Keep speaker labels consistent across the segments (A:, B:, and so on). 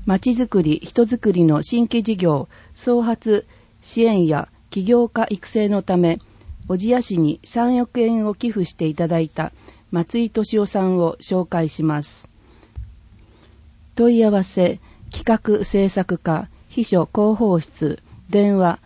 A: まちづくり、人づくりの新規事業創発支援や起業家育成のため、小千谷市に3億円を寄付していただいた松井俊夫さんを紹介します。問い合わせ、企画制作課、秘書広報室、電話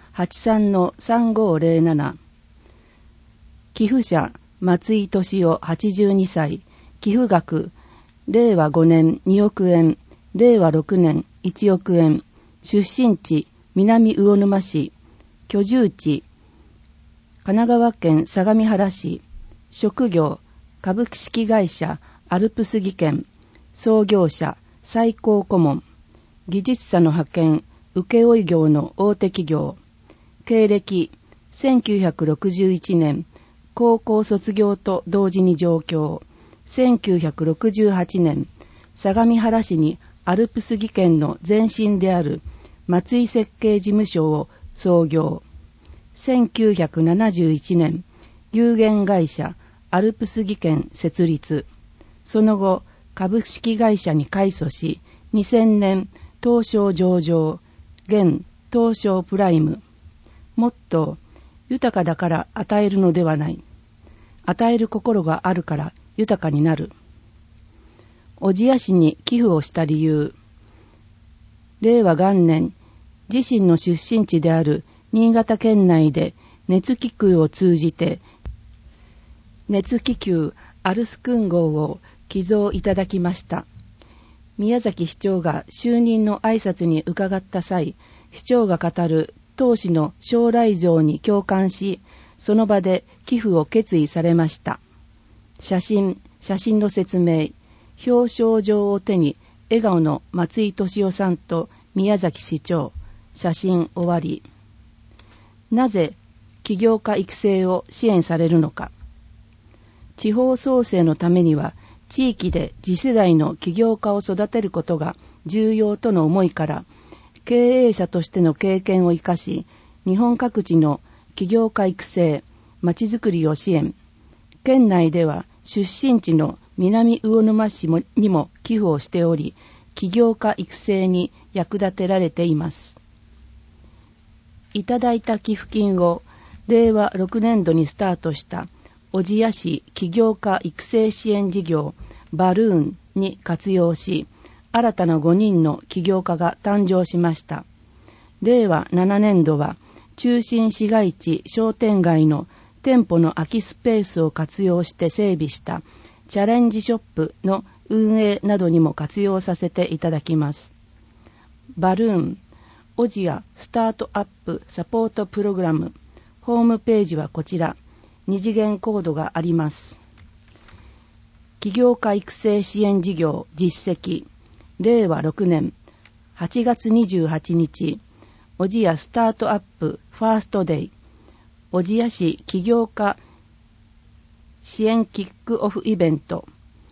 A: 83-3507。寄付者、松井俊夫82歳、寄付額、令和5年2億円、令和6年1億円、出身地、南魚沼市、居住地、神奈川県相模原市、職業、株式会社アルプス技研、創業者、最高顧問、技術者の派遣、請負業の大手企業、経歴、1961年、高校卒業と同時に上京、1968年、相模原市にアルプス技研の前身である松井設計事務所を創業、1971年、有限会社アルプス技研設立、その後、株式会社に改組し、2000年、東証上場、現東証プライム。モットー、豊かだから与えるのではない。与える心があるから豊かになる。小千谷市に寄付をした理由。令和元年、自身の出身地である新潟県内で熱気球を通じて、熱気球アルスクン号を寄贈いただきました。宮崎市長が就任の挨拶に伺った際、市長が語る当市の将来像に共感し、その場で寄付を決意されました。写真の説明、表彰状を手に笑顔の松井俊夫さんと宮崎市長、写真終わり。なぜ起業家育成を支援されるのか。地方創生のためには、地域で次世代の起業家を育てることが重要との思いから、経営者としての経験を生かし、日本各地の起業家育成、まちづくりを支援。県内では出身地の南魚沼市にも寄付をしており、起業家育成に役立てられています。いただいた寄付金を令和6年度にスタートした小千谷市起業家育成支援事業バルーンに活用し、新たな5人の起業家が誕生しました。令和7年度は中心市街地商店街の店舗の空きスペースを活用して整備したチャレンジショップの運営などにも活用させていただきます。バルーン、小千谷スタートアップサポートプログラム、ホームページはこちら、2次元コードがあります。起業家育成支援事業実績、令和6年8月28日、小千谷スタートアップファーストデイ、小千谷市起業家支援キックオフイベント、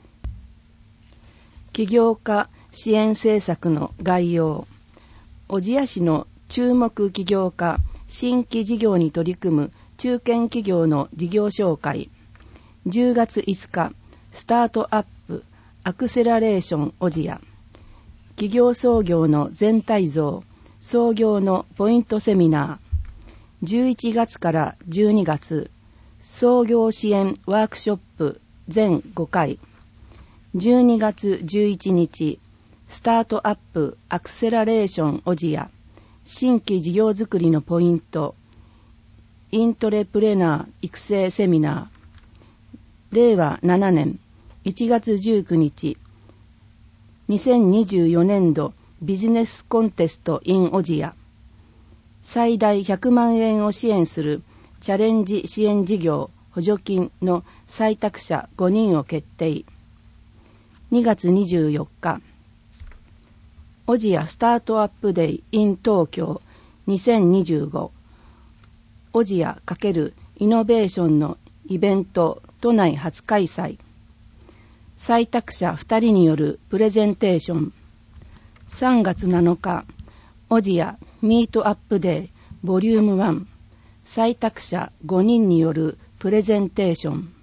A: 起業家支援政策の概要、小千谷市の注目起業家新規事業に取り組む中堅企業の事業紹介、10月5日スタートアップアクセラレーション小千谷、企業創業の全体像、創業のポイントセミナー、11月から12月創業支援ワークショップ全5回、12月11日スタートアップアクセラレーション小千谷、新規事業づくりのポイント、イントレプレナー育成セミナー、令和7年1月19日、2024年度ビジネスコンテスト in 小千谷、最大100万円を支援するチャレンジ支援事業補助金の採択者5人を決定。2月24日、小千谷スタートアップデイ in 東京2025、小千谷×イノベーションのイベント都内初開催。採択者2人によるプレゼンテーション。3月7日、小千谷ミートアップデーボリューム1、採択者5人によるプレゼンテーション。